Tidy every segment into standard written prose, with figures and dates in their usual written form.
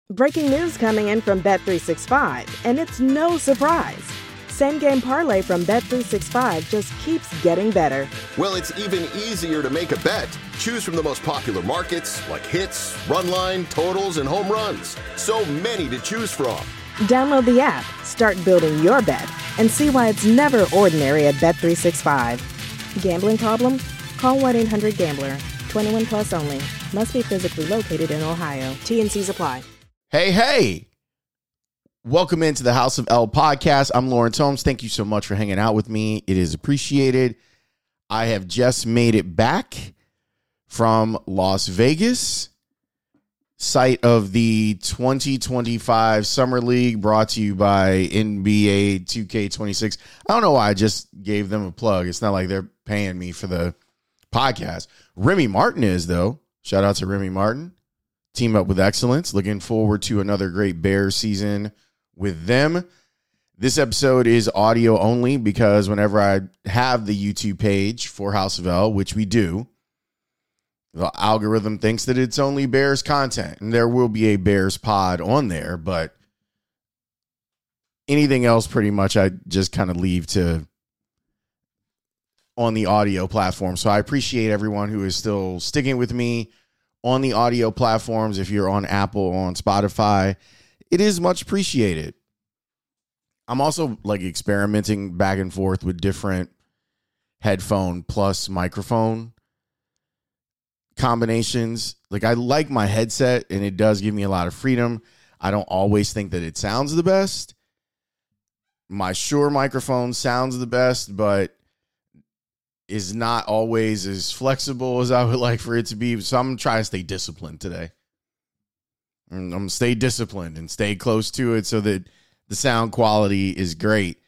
Breaking news coming in from Bet365, and it's no surprise. Same Game Parlay from Bet365 just keeps getting better. Well, it's even easier to make a bet. Choose from the most popular markets like hits, run line, totals, and home runs. So many to choose from. Download the app, start building your bet, and see why it's never ordinary at Bet365. Gambling problem? Call 1-800-GAMBLER. 21 plus only. Must be physically located in Ohio. T&Cs apply. Hey. Welcome into the House of L podcast. I'm Lawrence Holmes. Thank you so much for hanging out with me. It is appreciated. I have just made it back from Las Vegas, site of the 2025 Summer League, brought to you by NBA 2K26. I don't know why I just gave them a plug. It's not like they're paying me for the podcast. Remy Martin is, though. Shout out to Remy Martin. Team up with excellence. Looking forward to another great Bears season with them. This episode is audio only because whenever I have the YouTube page for House of L, which we do, the algorithm thinks that it's only Bears content, and there will be a Bears pod on there, but anything else pretty much I just kind of leave to on the audio platform. So I appreciate everyone who is still sticking with me on the audio platforms. If you're on Apple, on Spotify, it is much appreciated. I'm also like experimenting back and forth with different headphone plus microphone combinations. Like I like my headset and it does give me a lot of freedom. I don't always think that it sounds the best. My Shure microphone sounds the best, but is not always as flexible as I would like for it to be. So I'm trying to stay disciplined today. I'm going to stay disciplined and stay close to it so that the sound quality is great.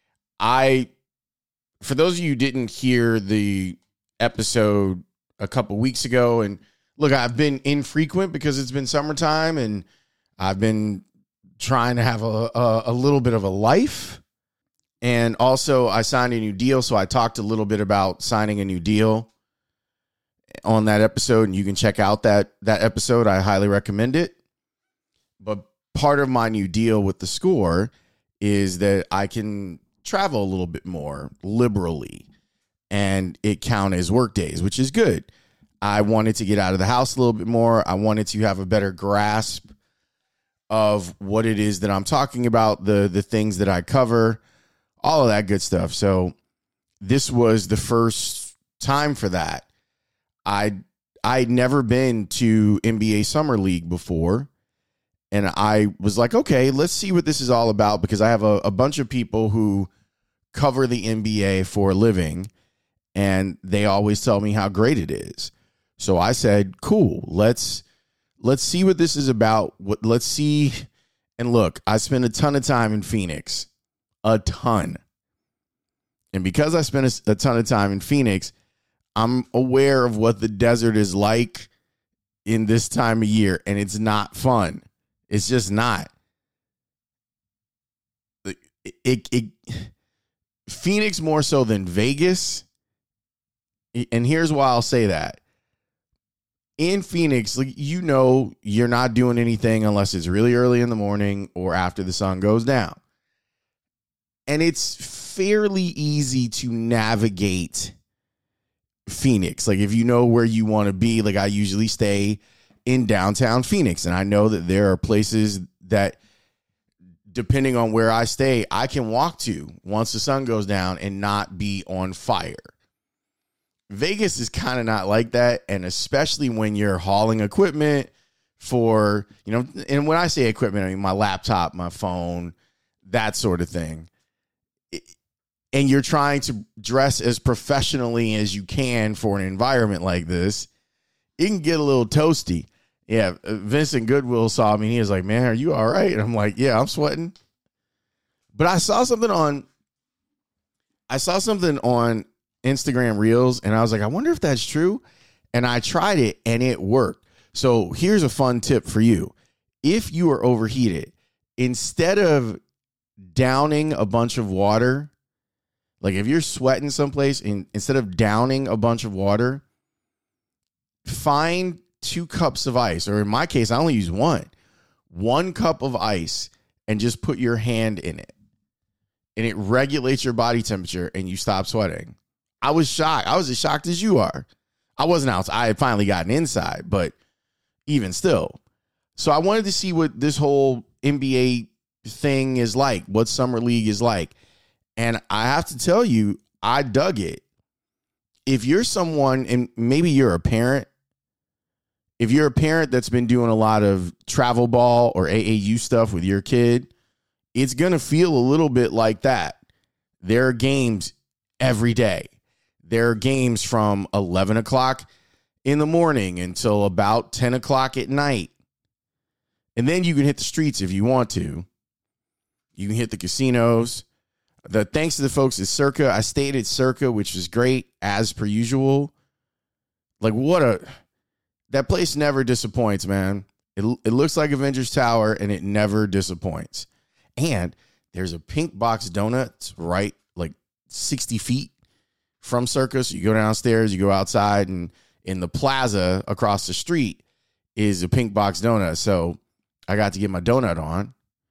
For those of you who didn't hear the episode a couple weeks ago, and look, I've been infrequent because it's been summertime and I've been trying to have a little bit of a life. And also I signed a new deal. So I talked a little bit about signing a new deal on that episode, and you can check out that episode. I highly recommend it. But part of my new deal with the Score is that I can travel a little bit more liberally, and it count as work days, which is good. I wanted to get out of the house a little bit more. I wanted to have a better grasp of what it is that I'm talking about, the things that I cover, all of that good stuff. So this was the first time for that. I'd never been to NBA Summer League before. And I was like, okay, let's see what this is all about, because I have a bunch of people who cover the NBA for a living, and they always tell me how great it is. So I said, cool, let's see what this is about. Let's see. And look, I spent a ton of time in Phoenix, a ton. And because I spent a ton of time in Phoenix, I'm aware of what the desert is like in this time of year, and it's not fun. It's just not. Phoenix more so than Vegas. And here's why I'll say that. In Phoenix, you're not doing anything unless it's really early in the morning or after the sun goes down. And it's fairly easy to navigate Phoenix. Like if you know where you want to be, like I usually stay in downtown Phoenix, and I know that there are places that, depending on where I stay, I can walk to once the sun goes down and not be on fire. Vegas is kind of not like that, and especially when you're hauling equipment for, and when I say equipment, I mean my laptop, my phone, that sort of thing. And you're trying to dress as professionally as you can for an environment like this, it can get a little toasty. Yeah, Vincent Goodwill saw me, and he was like, man, are you all right? And I'm like, yeah, I'm sweating. But I saw something on Instagram Reels, and I was like, I wonder if that's true. And I tried it, and it worked. So here's a fun tip for you. If you are overheated, instead of downing a bunch of water, like if you're sweating someplace, and instead of downing a bunch of water, find 2 cups of ice, or in my case, I only use 1. 1 cup of ice and just put your hand in it, and it regulates your body temperature and you stop sweating. I was shocked. I was as shocked as you are. I wasn't outside. I had finally gotten inside, but even still. So I wanted to see what this whole NBA thing is like, what Summer League is like. And I have to tell you, I dug it. If you're someone, and maybe you're a parent, if you're a parent that's been doing a lot of travel ball or AAU stuff with your kid, it's going to feel a little bit like that. There are games every day. There are games from 11 o'clock in the morning until about 10 o'clock at night. And then you can hit the streets if you want to. You can hit the casinos. Thanks to the folks at Circa. I stayed at Circa, which was great, as per usual. Like, that place never disappoints, man. It looks like Avengers Tower, and it never disappoints. And there's a Pink Box Donuts right, like 60 feet from Circa. So you go downstairs, you go outside, and in the plaza across the street is a Pink Box Donut. So I got to get my donut on.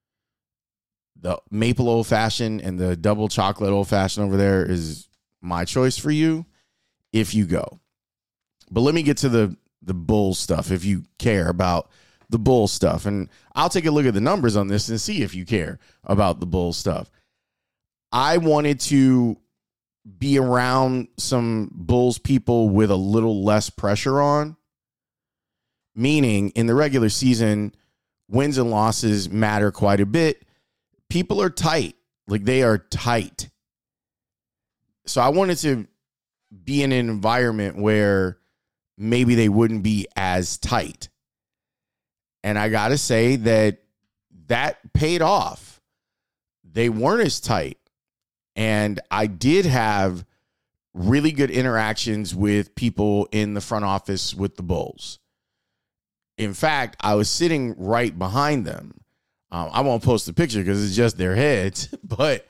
The maple old fashioned and the double chocolate old fashioned over there is my choice for you if you go. But let me get to the Bulls stuff if you care about the Bulls stuff. And I'll take a look at the numbers on this and see if you care about the Bulls stuff. I wanted to be around some Bulls people with a little less pressure on. Meaning, in the regular season, wins and losses matter quite a bit. People are tight. Like, they are tight. So I wanted to be in an environment where maybe they wouldn't be as tight. And I got to say that paid off. They weren't as tight. And I did have really good interactions with people in the front office with the Bulls. In fact, I was sitting right behind them. I won't post the picture because it's just their heads, but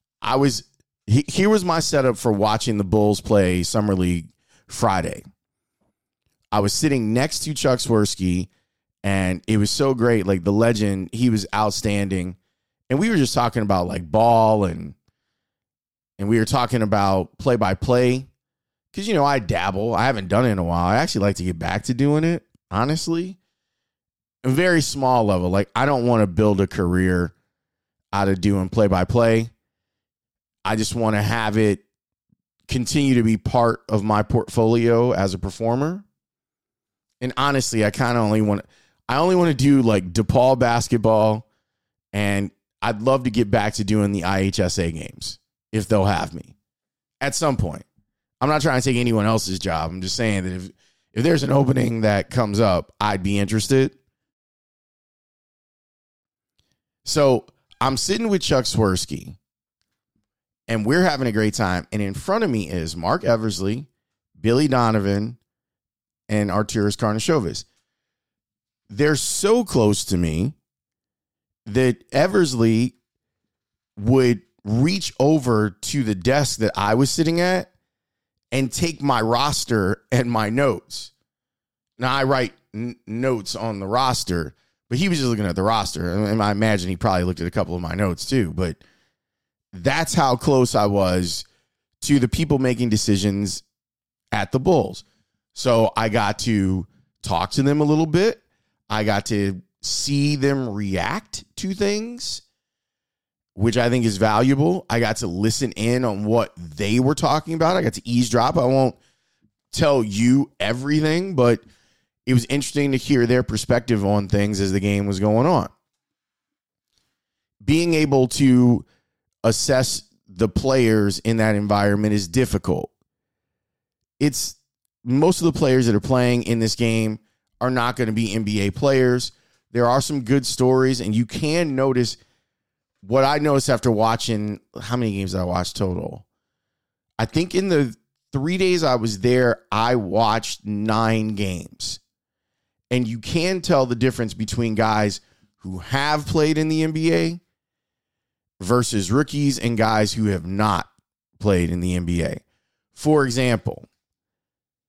here was my setup for watching the Bulls play Summer League Friday. I was sitting next to Chuck Swirsky, and it was so great. Like, the legend, he was outstanding. And we were just talking about like ball and we were talking about play-by-play because, you know, I dabble. I haven't done it in a while. I actually like to get back to doing it, honestly. A very small level. Like, I don't want to build a career out of doing play-by-play. I just want to have it continue to be part of my portfolio as a performer. And honestly, I only want to do like DePaul basketball, and I'd love to get back to doing the IHSA games if they'll have me at some point. I'm not trying to take anyone else's job. I'm just saying that if there's an opening that comes up, I'd be interested. So I'm sitting with Chuck Swirsky, and we're having a great time. And in front of me is Mark Eversley, Billy Donovan, and Arturas Karnisovas. They're so close to me that Eversley would reach over to the desk that I was sitting at and take my roster and my notes. Now, I write notes on the roster, but he was just looking at the roster. And I imagine he probably looked at a couple of my notes too. But that's how close I was to the people making decisions at the Bulls. So I got to talk to them a little bit. I got to see them react to things, which I think is valuable. I got to listen in on what they were talking about. I got to eavesdrop. I won't tell you everything, but it was interesting to hear their perspective on things as the game was going on. Being able to assess the players in that environment is difficult. It's most of the players that are playing in this game are not going to be NBA players. There are some good stories, and you can notice what I noticed after watching, how many games did I watch total? I think in the 3 days I was there, I watched 9 games. And you can tell the difference between guys who have played in the NBA versus rookies and guys who have not played in the NBA. For example,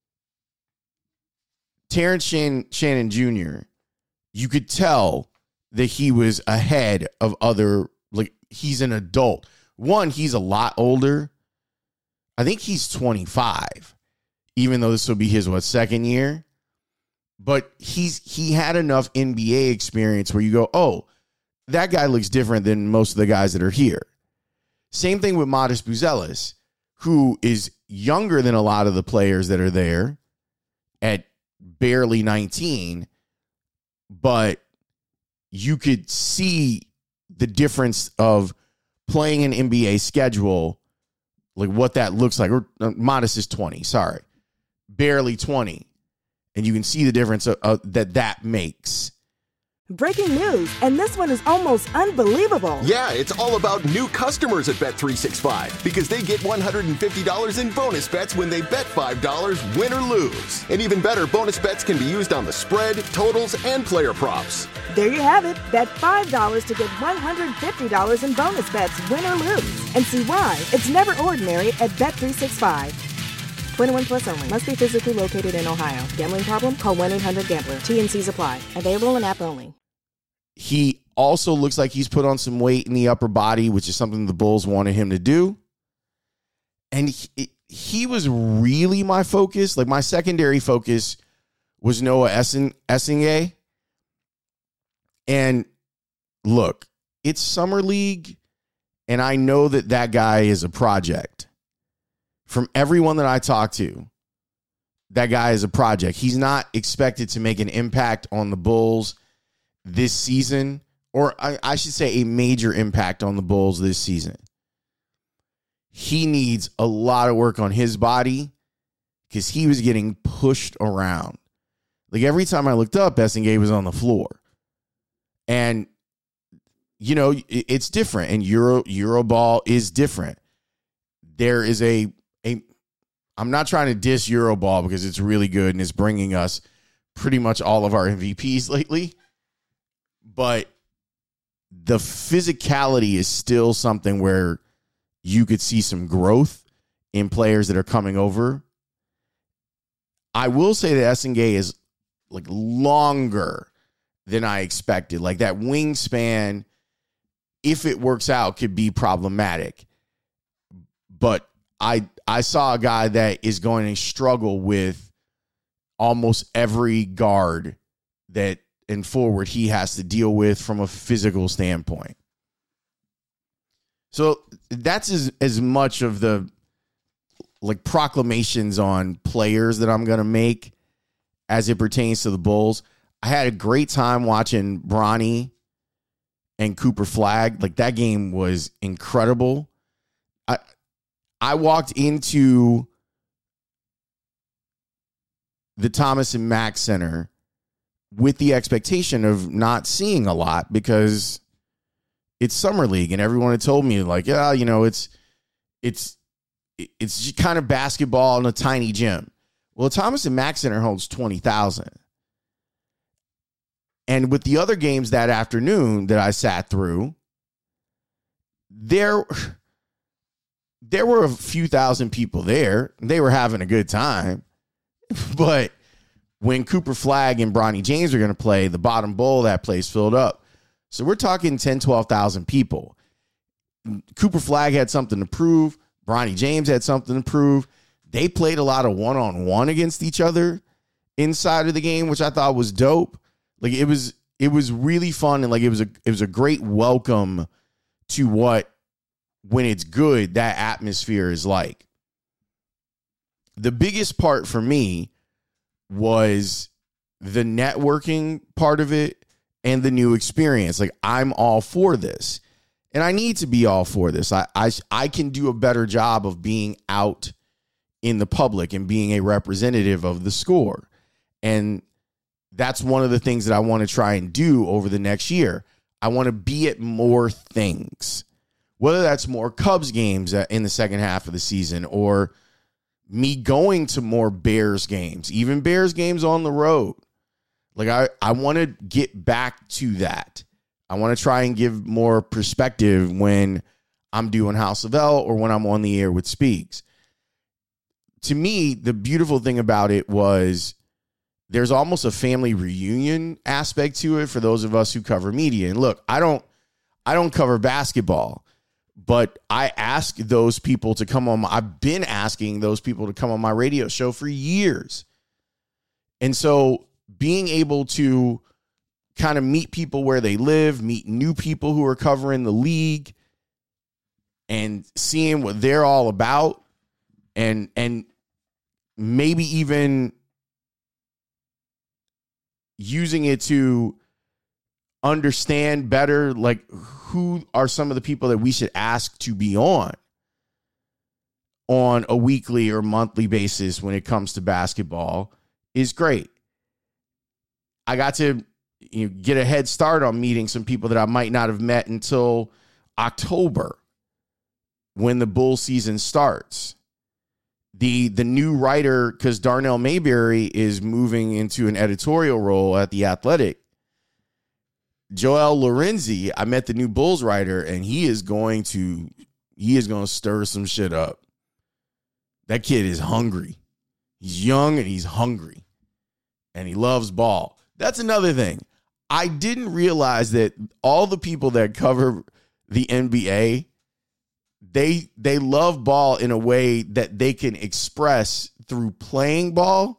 Terrence Shannon Jr., you could tell that he was ahead of other, like, he's an adult. One, he's a lot older. I think he's 25, even though this will be his, second year? But he had enough NBA experience where you go, oh, that guy looks different than most of the guys that are here. Same thing with Modest Buzelis, who is younger than a lot of the players that are there at barely 19, but you could see the difference of playing an NBA schedule, like what that looks like. Or Modest is 20, sorry. Barely 20. And you can see the difference that makes. Breaking news, and this one is almost unbelievable. Yeah, it's all about new customers at Bet365 because they get $150 in bonus bets when they bet $5, win or lose. And even better, bonus bets can be used on the spread, totals, and player props. There you have it. Bet $5 to get $150 in bonus bets, win or lose. And see why it's never ordinary at Bet365. 21 plus only. Must be physically located in Ohio. Gambling problem? Call 1-800-GAMBLER. T&Cs apply. Available in app only. He also looks like he's put on some weight in the upper body, which is something the Bulls wanted him to do. And he was really my focus. Like, my secondary focus was Noah Essingay. And look, it's Summer League, and I know that guy is a project. From everyone that I talk to, that guy is a project. He's not expected to make an impact on the Bulls this season, or I should say a major impact on the Bulls this season. He needs a lot of work on his body because he was getting pushed around. Like, every time I looked up, Essingay was on the floor. And, you know, it's different, and Euroball is different. There is I'm not trying to diss Euroball because it's really good and it's bringing us pretty much all of our MVPs lately. But the physicality is still something where you could see some growth in players that are coming over. I will say that Essingay is like longer than I expected. Like, that wingspan, if it works out, could be problematic. But I saw a guy that is going to struggle with almost every guard that and forward he has to deal with from a physical standpoint. So that's as much of the, like, proclamations on players that I'm going to make as it pertains to the Bulls. I had a great time watching Bronny and Cooper Flagg. Like, that game was incredible. I walked into the Thomas and Mack Center with the expectation of not seeing a lot because it's Summer League, and everyone had told me, like, yeah, you know, it's kind of basketball in a tiny gym. Well, Thomas and Mack Center holds 20,000. And with the other games that afternoon that I sat through, there were a few thousand people there. They were having a good time. But when Cooper Flagg and Bronny James are going to play, the bottom bowl of that place filled up. So we're talking 10, 12,000 people. Cooper Flagg had something to prove. Bronny James had something to prove. They played a lot of one-on-one against each other inside of the game, which I thought was dope. Like, it was really fun, and like it was a great welcome to what, when it's good, that atmosphere is like. The biggest part for me was the networking part of it and the new experience. Like, I'm all for this, and I need to be all for this. I can do a better job of being out in the public and being a representative of the score. And that's one of the things that I want to try and do over the next year. I want to be at more things, whether that's more Cubs games in the second half of the season, or me going to more Bears games, even Bears games on the road. Like, I want to get back to that. I want to try and give more perspective when I'm doing House of L or when I'm on the air with Speaks. To me, the beautiful thing about it was there's almost a family reunion aspect to it for those of us who cover media. And look, I don't cover basketball, but I ask those people to come on. I've been asking those people to come on my radio show for years. And so being able to kind of meet people where they live, meet new people who are covering the league, and seeing what they're all about, and maybe even using it to understand better, like, who are some of the people that we should ask to be on a weekly or monthly basis when it comes to basketball is great. I got to get a head start on meeting some people that I might not have met until October when the Bull season starts. The new writer, because Darnell Mayberry is moving into an editorial role at The Athletic. Joel Lorenzi, I met the new Bulls writer, and he is going to stir some shit up. That kid is hungry. He's young and he's hungry, and he loves ball. That's another thing. I didn't realize that all the people that cover the NBA, they love ball in a way that they can express through playing ball.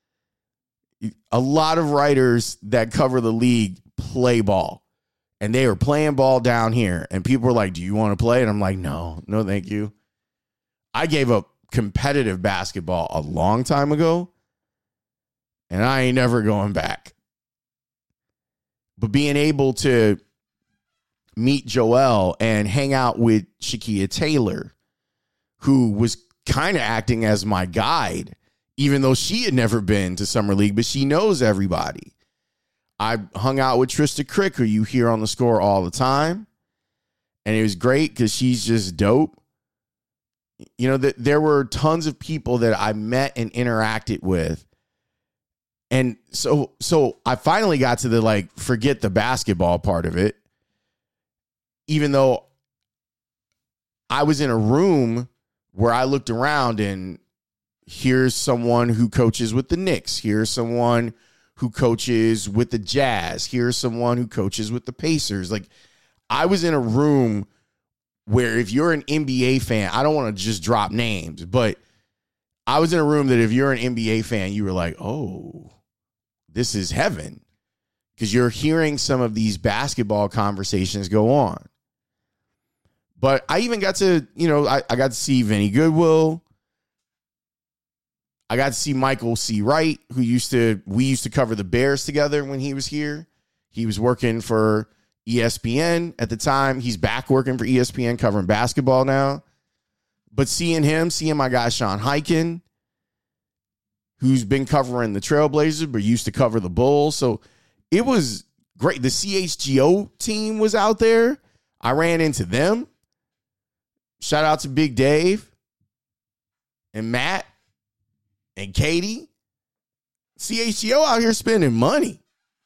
A lot of writers that cover the league play ball, and they are playing ball down here, and people are like, do you want to play? And I'm like, no, thank you. I gave up competitive basketball a long time ago, and I ain't never going back. But being able to meet Joel and hang out with Shakia Taylor, who was kind of acting as my guide, even though she had never been to Summer League, but she knows everybody. I hung out with Trista Crick, who you hear on the Score all the time, and it was great because she's just dope. There were tons of people that I met and interacted with. And so I finally got to the, forget the basketball part of it, even though I was in a room where I looked around and here's someone who coaches with the Knicks. Here's someone who coaches with the Jazz. Here's someone who coaches with the Pacers. I was in a room where if you're an NBA fan, I don't want to just drop names, but I was in a room that if you're an NBA fan, you were like, oh, this is heaven, because you're hearing some of these basketball conversations go on. But I even got to, I got to see Vinny Goodwill. I got to see Michael C. Wright, we used to cover the Bears together when he was here. He was working for ESPN at the time. He's back working for ESPN covering basketball now. But seeing my guy Sean Highkin, who's been covering the Trailblazers but used to cover the Bulls. So it was great. The CHGO team was out there. I ran into them. Shout out to Big Dave and Matt and Katie. CHGO out here spending money.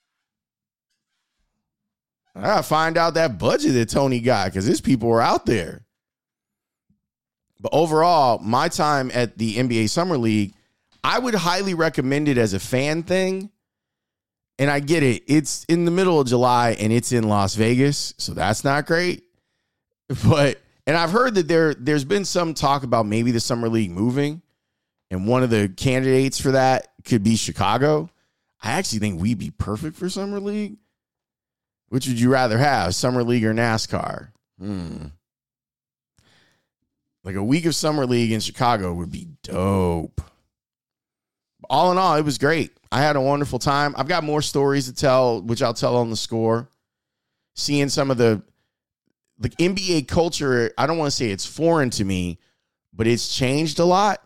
I gotta find out that budget that Tony got, because his people were out there. But overall, my time at the NBA Summer League, I would highly recommend it as a fan thing. And I get it. It's in the middle of July and it's in Las Vegas, so that's not great. And I've heard that there's been some talk about maybe the Summer League moving, and one of the candidates for that could be Chicago. I actually think we'd be perfect for Summer League. Which would you rather have, Summer League or NASCAR? Like a week of Summer League in Chicago would be dope. All in all, it was great. I had a wonderful time. I've got more stories to tell, which I'll tell on the Score. Seeing some of the NBA culture, I don't want to say it's foreign to me, but it's changed a lot.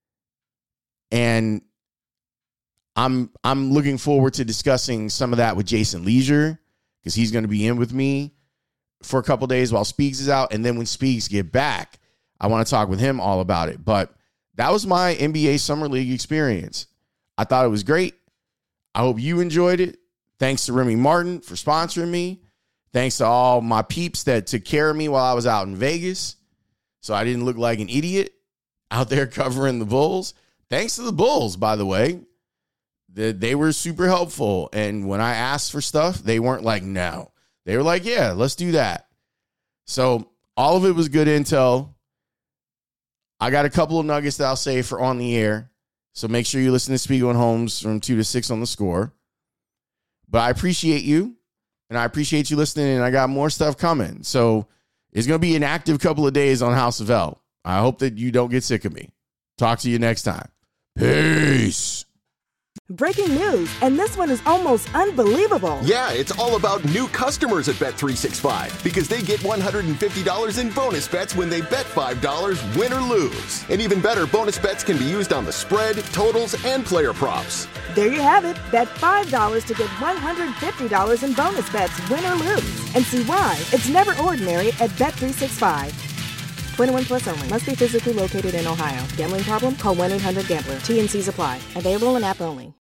And I'm looking forward to discussing some of that with Jason Leisure, because he's going to be in with me for a couple days while Speaks is out. And then when Speaks get back, I want to talk with him all about it. But that was my NBA Summer League experience. I thought it was great. I hope you enjoyed it. Thanks to Remy Martin for sponsoring me. Thanks to all my peeps that took care of me while I was out in Vegas, so I didn't look like an idiot out there covering the Bulls. Thanks to the Bulls, by the way. they were super helpful. And when I asked for stuff, they weren't like, no. They were like, yeah, let's do that. So all of it was good intel. I got a couple of nuggets that I'll say for on the air. So make sure you listen to Spiegel and Holmes from 2 to 6 on The Score. But I appreciate you, and I appreciate you listening, and I got more stuff coming. So it's going to be an active couple of days on House of L. I hope that you don't get sick of me. Talk to you next time. Peace. Breaking news, and this one is almost unbelievable. Yeah, it's all about new customers at Bet365 because they get $150 in bonus bets when they bet $5, win or lose. And even better, bonus bets can be used on the spread, totals, and player props. There you have it. Bet $5 to get $150 in bonus bets, win or lose. And see why it's never ordinary at Bet365. 21 plus only. Must be physically located in Ohio. Gambling problem? Call 1-800-GAMBLER. T&Cs apply. Available in app only.